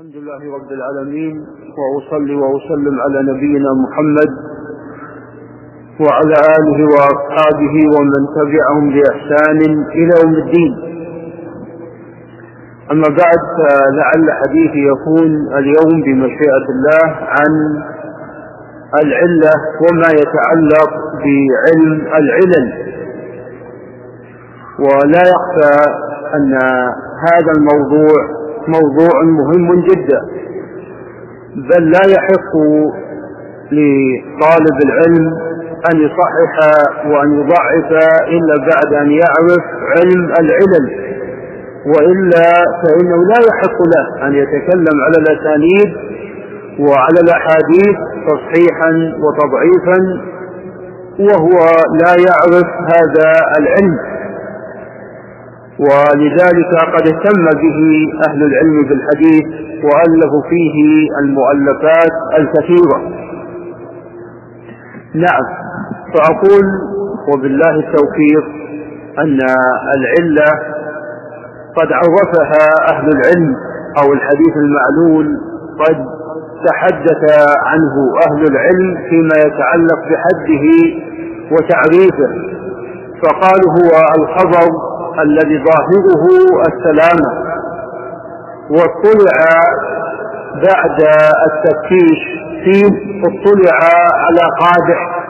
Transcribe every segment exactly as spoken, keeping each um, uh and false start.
الحمد لله رب العالمين، وأصلي وأسلم على نبينا محمد وعلى آله وأصحابه ومن تبعهم بإحسان إلى يوم الدين. أما بعد، فلعل حديثي يكون اليوم بمشيئة الله عن العلة وما يتعلق بعلم العلل. ولا يخفى أن هذا الموضوع موضوع مهم جدا، بل لا يحق لطالب العلم أن يصحح وأن يضعف إلا بعد أن يعرف علم العلل، وإلا فإنه لا يحق له أن يتكلم على الأسانيد وعلى الأحاديث تصحيحا وتضعيفا وهو لا يعرف هذا العلم. ولذلك قد اهتم به أهل العلم بالحديث وألفوا فيه المؤلفات الكثيرة. نعم، فأقول وبالله التوفيق أن العلة قد عرفها أهل العلم، أو الحديث المعلول قد تحدث عنه أهل العلم فيما يتعلق بحده وتعريفه، فقالوا هو الخبر الذي ظاهره السلامة، واطلع بعد التفتيش فيه اطلع على قادح.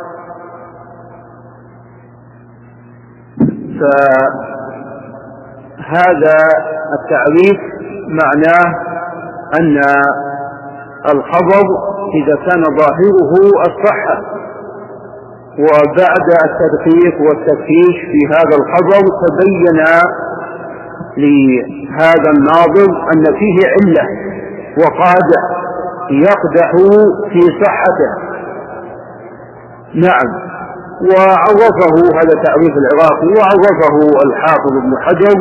فهذا التعريف معناه أن الخبر إذا كان ظاهره الصحة، وبعد التدقيق والتفتيش في هذا الخبر تبين لهذا الناظر أن فيه علة وقادح يقدح في صحته. نعم، وعرفه هذا تعريف العراقي، وعرفه الحافظ ابن حجر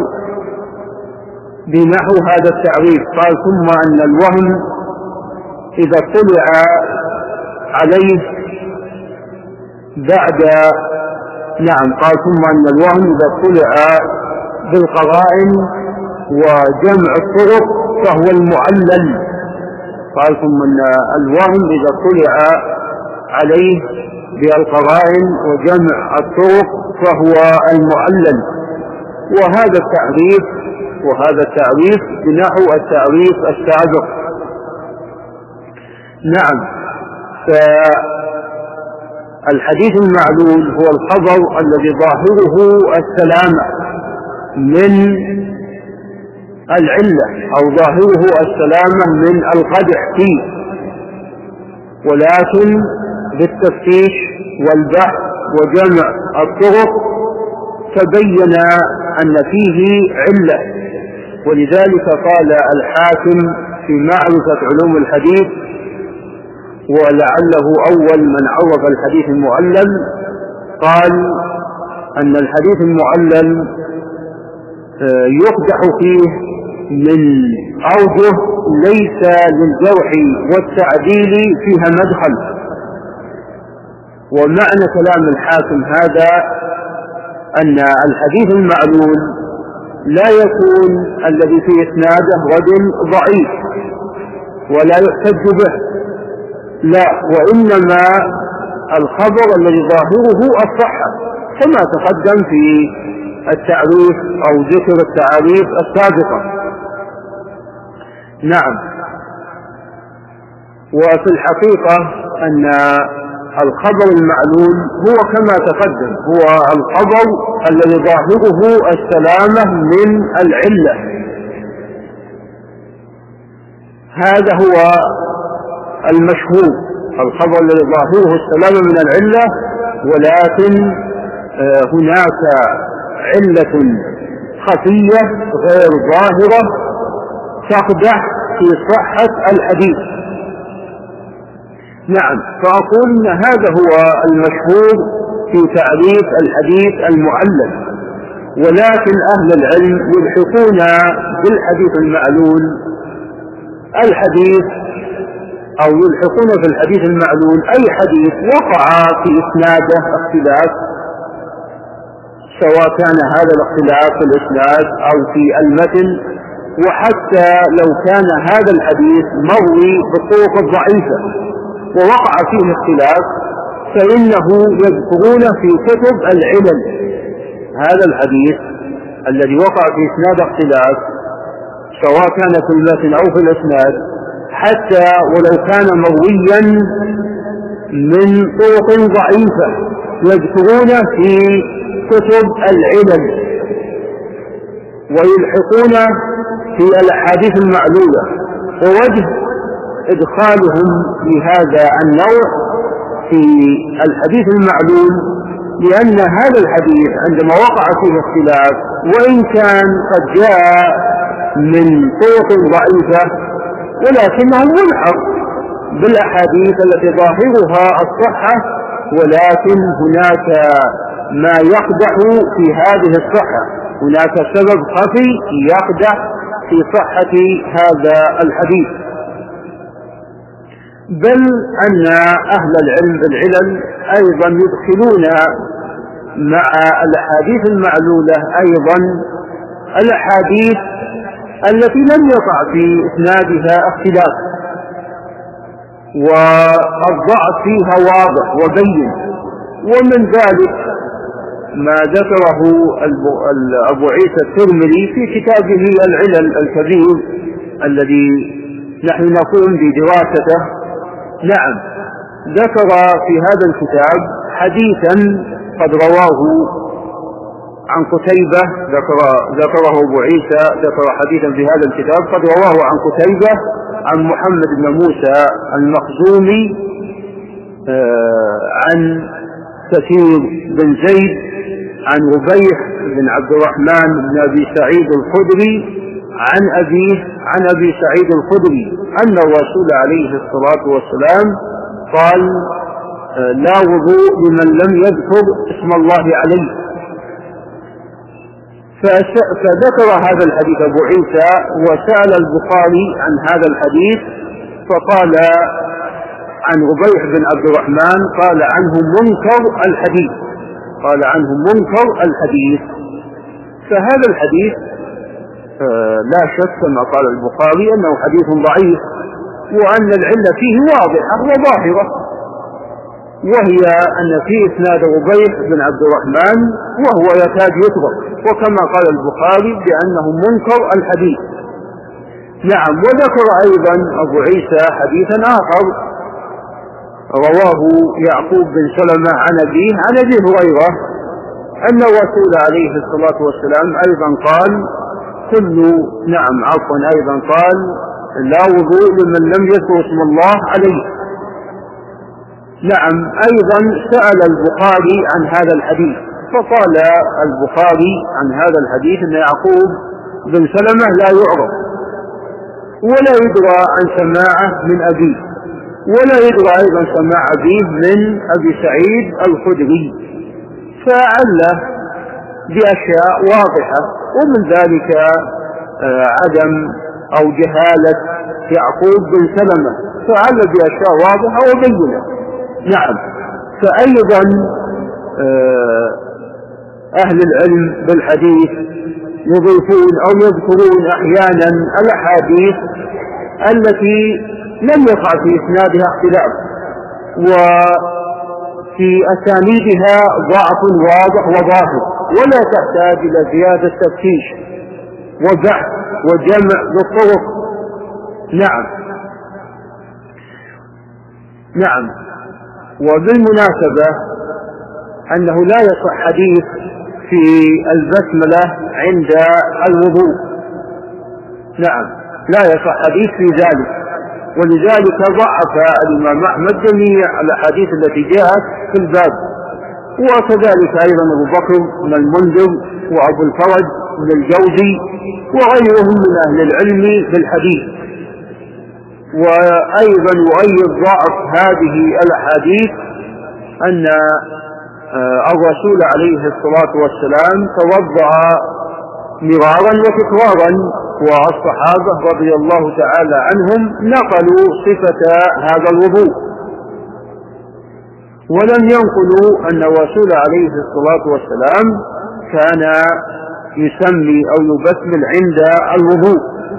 بنحو هذا التعريف. قال: ثم أن الوهم إذا اطلع عليه بعد نعم قال ثم أن الوهم إذا اطلع بالقرائن وجمع الطرق فهو المعلل. قال ثم أن الوهم إذا اطلع عليه بالقرائن وجمع الطرق فهو المعلل. وهذا التعريف وهذا التعريف بنحو التعريف السابق. نعم، ف الحديث المعلول هو الخبر الذي ظاهره السلامة من العلة، أو ظاهره السلامة من القدح فيه، ولكن بالتفتيش والبحث وجمع الطرق تبين أن فيه علة. ولذلك قال الحاكم في معرفة علوم الحديث، ولعله أول من عرف الحديث المعلل، قال أن الحديث المعلل يقدح فيه من أوجه ليس للجرح والتعديل فيها مدخل. ومعنى كلام الحاكم هذا أن الحديث المعلول لا يكون الذي في إسناده رجل ضعيف ولا يحتج به، لا، وإنما الخبر الذي ظاهره الصحة، كما تقدم في التعريف أو ذكر التعاريف السابقة. نعم، وفي الحقيقة أن الخبر المعلول هو كما تقدم هو الخبر الذي ظاهره السلامة من العلة. هذا هو المشهور، الخبر الذي ظاهره السلامة من العلة، ولكن هناك علة خفية غير ظاهرة تقدح في صحة الحديث. نعم، فأقول إن هذا هو المشهور في تعريف الحديث المعلل. ولكن أهل العلم يلحقون بالحديث المعلول الحديث أو يلحقون في الحديث المعلول أي حديث وقع في إسناده اختلاف، سواء كان هذا الاختلاف في الإسناد أو في المتن وحتى لو كان هذا الحديث مروي بالطرق الضعيفة ووقع فيه اختلاف فإنه يذكرون في كتب العلل هذا الحديث الذي وقع في إسناد اختلاف سواء كان في المتن أو في الإسناد حتى ولو كان مرويا من طرق ضعيفة يذكرون في كتب العلل ويلحقون في الأحاديث المعلولة. ووجه إدخالهم لهذا النوع في الحديث المعلول لأن هذا الحديث عندما وقع فيه اختلاف وإن كان قد جاء من طرق ضعيفة ولكنه ملحق بالأحاديث التي ظاهرها الصحة ولكن هناك ما يقدح في هذه الصحة، هناك سبب خفي يقدح في صحة هذا الحديث. بل أن أهل العلم بالعلل أيضا يدخلون مع الأحاديث المعلولة أيضا الأحاديث التي لم يقع في إسنادها اختلاف والضعف فيها واضح وبين. ومن ذلك ما ذكره أبو عيسى الترمذي في كتابه العلل الكبير الذي نحن نقوم بدراسته. نعم، ذكر في هذا الكتاب حديثا قد رواه عن قتيبة، ذكر ذكره أبو عيسى ذكر حديثا في هذا الكتاب قد رواه عن قتيبة عن محمد بن موسى المخزومي عن كثير بن زيد عن ربيح بن عبد الرحمن بن أبي سعيد الخدري عن أبيه عن أبي سعيد الخدري أن الرسول عليه الصلاة والسلام قال: لا وضوء لمن لم يذكر اسم الله عليه. فذكر هذا الحديث أبو عيسى وسأل البخاري عن هذا الحديث فقال عن ربيح بن عبد الرحمن قال عنه منكر الحديث قال عنه منكر الحديث. فهذا الحديث لا شك كما قال البخاري أنه حديث ضعيف وأن العلة فيه واضحة وظاهرة، وهي أن في إسناد ربيح بن عبد الرحمن وهو يكاد يترك، وكما قال البخاري بأنه منكر الحديث. نعم، وذكر أيضا أبو عيسى حديثا آخر رواه يعقوب بن سلمة عن أبيه عن أبي هريرة أن الرسول عليه الصلاة والسلام أيضا قال كل نعم عفوا أيضا قال لا وضوء لمن لم يذكر اسم الله عليه. نعم، أيضا سأل البخاري عن هذا الحديث فقال البخاري عن هذا الحديث أن يعقوب بن سلمة لا يعرف ولا يدرى عن سماعه من أبيه ولا يدرى أيضا سماع أبيه من أبي سعيد الخدري، فعله بأشياء واضحة، ومن ذلك عدم أو جهالة يعقوب بن سلمة، فعل بأشياء واضحة وبينة. نعم، فأيضا أهل العلم بالحديث يضيفون أو يذكرون أحيانا الأحاديث التي لم يقع في إسنادها اختلاف وفي أسانيدها ضعف واضح وظاهر ولا تحتاج إلى زيادة تفتيش وبحث وجمع للطرق. نعم نعم وبالمناسبة أنه لا يصح حديث في البسملة عند الوضوء. نعم، لا يصح حديث في ذلك، ولذلك ضعف الإمام أحمد جميع الأحاديث التي جاءت في الباب، وكذلك أيضا أبو بكر بن المنذر وأبو الفرج بن الجوزي وغيرهم من أهل العلم بالحديث. وأيضا يؤيد ضعف هذه الأحاديث أن الرسول عليه الصلاة والسلام توضأ مرارا وتكرارا، والصحابة رضي الله تعالى عنهم نقلوا صفة هذا الوضوء ولم ينقلوا أن الرسول عليه الصلاة والسلام كان يسمي أو يبسمل عند الوضوء.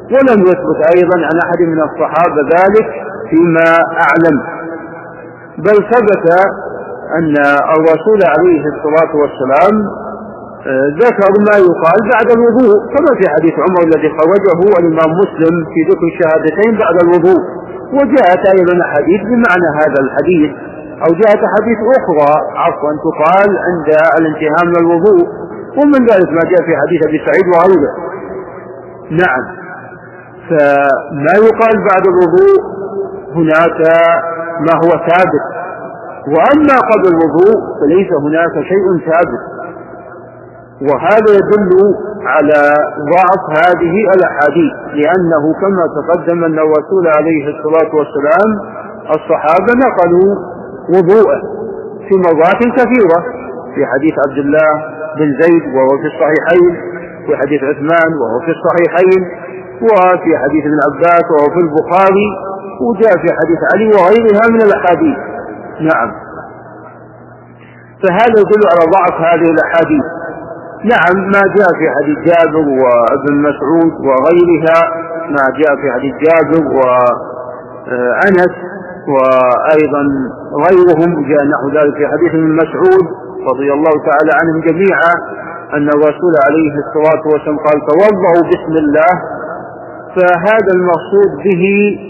ولم يثبت أيضا عن أحد من الصحابة ذلك فيما أعلم، بل ثبت أن الرسول عليه الصلاة والسلام ذكر ما يقال بعد الوضوء، كما في حديث عمر الذي خرجه الإمام مسلم في ذكر الشهادتين بعد الوضوء. وجاءت أيضا أحاديث بمعنى هذا الحديث، أو جاءت أحاديث أخرى عفوا تقال عند الانتهاء من الوضوء، ومن ذلك ما جاء في حديث أبي سعيد وغيره. نعم، فما يقال بعد الوضوء هناك ما هو ثابت، وأما قبل الوضوء فليس هناك شيء ثابت، وهذا يدل على ضعف هذه الأحاديث، لأنه كما تقدم أن الرسول عليه الصلاة والسلام الصحابة نقلوا وضوءه في مرات كثيرة، في حديث عبد الله بن زيد وهو في الصحيحين، في حديث عثمان وهو في الصحيحين، وفي حديث ابن عباس وهو في البخاري، وجاء في حديث علي وغيرها من الأحاديث. نعم، فهذا يدل على ضعف هذه الأحاديث. نعم، ما جاء في حديث جابر وابن مسعود وغيرها، ما جاء في حديث جابر وأنس وأيضا غيرهم جاء نحو ذلك في حديث ابن مسعود رضي الله تعالى عنهم جميعا أن الرسول عليه الصلاة والسلام قال توضؤوا بسم الله، فهذا المقصود به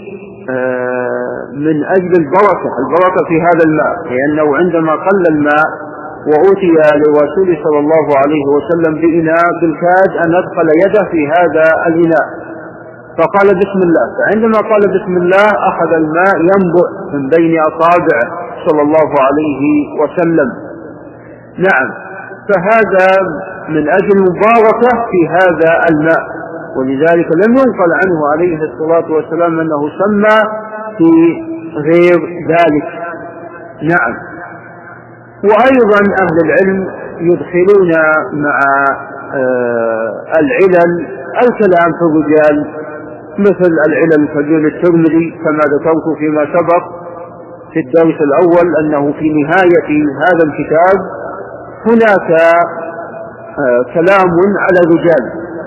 من أجل البركة البركة في هذا الماء، لأنه عندما قل الماء وأوتي للرسول صلى الله عليه وسلم بإناء بالكاد أن أدخل يده في هذا الإناء فقال بسم الله، فعندما قال بسم الله أخذ الماء ينبع من بين أصابعه صلى الله عليه وسلم. نعم، فهذا من أجل المباركة في هذا الماء، ولذلك لم ينقل عنه عليه الصلاة والسلام أنه سمى في غير ذلك. نعم، وأيضا أهل العلم يدخلون مع العلل الكلام في الرجال، مثل العلل كالعلل الترمذي كما ذكرت فيما سبق في الدرس الأول أنه في نهاية هذا الكتاب هناك كلام على الرجال،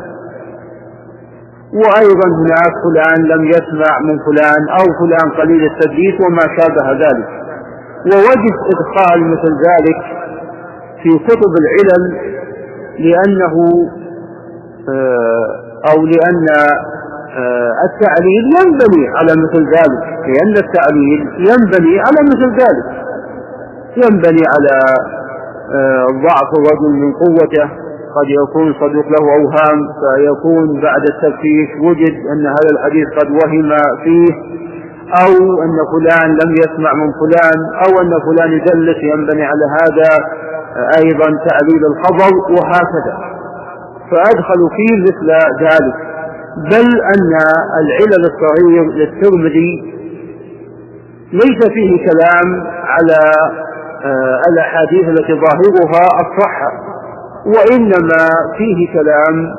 وأيضا هناك فلان لم يسمع من فلان أو فلان قليل التدليس وما شابه ذلك. ووجه إدخال مثل ذلك في كتب العلل لأنه أو لأن التعليل ينبني على مثل ذلك، لأن التعليل ينبني على مثل ذلك، ينبني على ضعف الرجل من قوته، قد يكون صدوق له أوهام فيكون بعد التفتيش وجد أن هذا الحديث قد وهم فيه، أو أن فلان لم يسمع من فلان، أو أن فلان يدلس، ينبني على هذا أيضا تعليل الخبر، وهكذا. فأدخل فيه مثل ذلك، بل أن العلل الصغير للترمذي ليس فيه كلام على الأحاديث التي ظاهرها الصحة، وإنما فيه كلام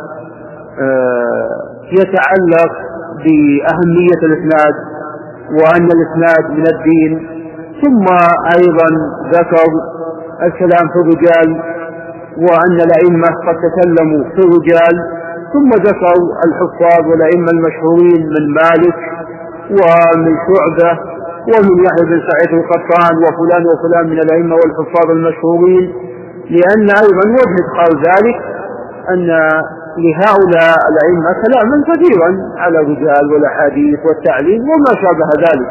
يتعلق بأهمية الإسناد وأن الإسناد من الدين، ثم أيضا ذكر الكلام في الرجال وأن الأئمة قد تكلموا في الرجال، ثم ذكر الحفاظ والأئمة المشهورين من مالك ومن شعبة ومن يحيى بن سعيد القطان وفلان وفلان من الأئمة والحفاظ المشهورين، لأن أيضا وجه إدخال ذلك أن لهؤلاء الأئمة كلاما كثيرا على الرجال والأحاديث والتعليم وما شابه ذلك.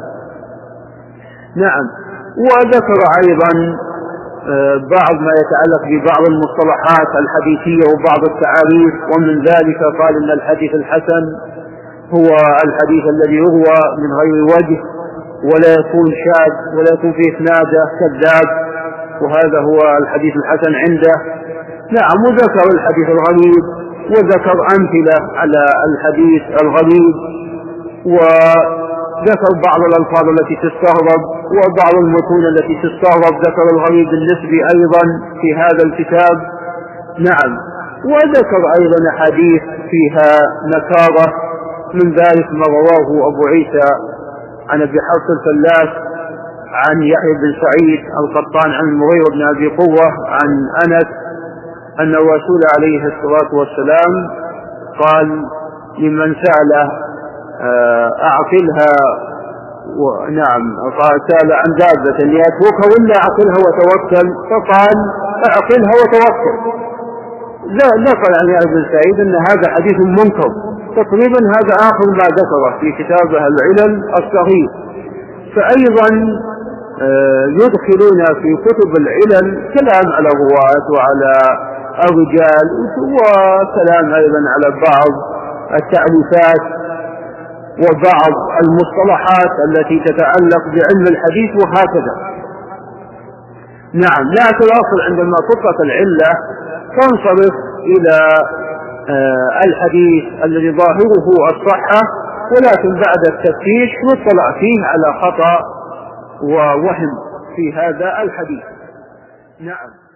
نعم، وذكر أيضا بعض ما يتعلق ببعض المصطلحات الحديثية وبعض التعاريف، ومن ذلك قال إن الحديث الحسن هو الحديث الذي يروى من غير وجه ولا يكون شاذ ولا يكون في إسناده كذاب، وهذا هو الحديث الحسن عنده. نعم، وذكر الحديث الغريب وذكر أمثلة على الحديث الغريب، وذكر بعض الألفاظ التي تستغرب وبعض المتون التي تستغرب، ذكر الغريب النسبي أيضا في هذا الكتاب. نعم، وذكر أيضا أحاديث فيها نكارة، من ذلك ما رواه أبو عيسى عن أبي حفص الفلاس عن يحيى بن سعيد القطان عن المغيرة بن أبي قوة عن أنس أن الرسول عليه الصلاة والسلام قال لمن سأله أعقلها، ونعم سأل عن دابة يتركها ولا أعقلها وتوكل، فقال أعقلها وتوكل. نقل عن يحيى بن سعيد أن هذا حديث منكر، تقريبا هذا آخر ما ذكره في كتابه العلل الصغير. فأيضا يدخلون في كتب العلل كلام على الرواة وعلى الرجال، وكلام أيضا على بعض التأليفات وبعض المصطلحات التي تتعلق بعلم الحديث وهكذا. نعم، لكن الأصل عندما تطلق العلة تنصرف إلى الحديث الذي ظاهره الصحة، ولكن بعد التفتيش يطلع فيه على خطأ ووهم في هذا الحديث. نعم.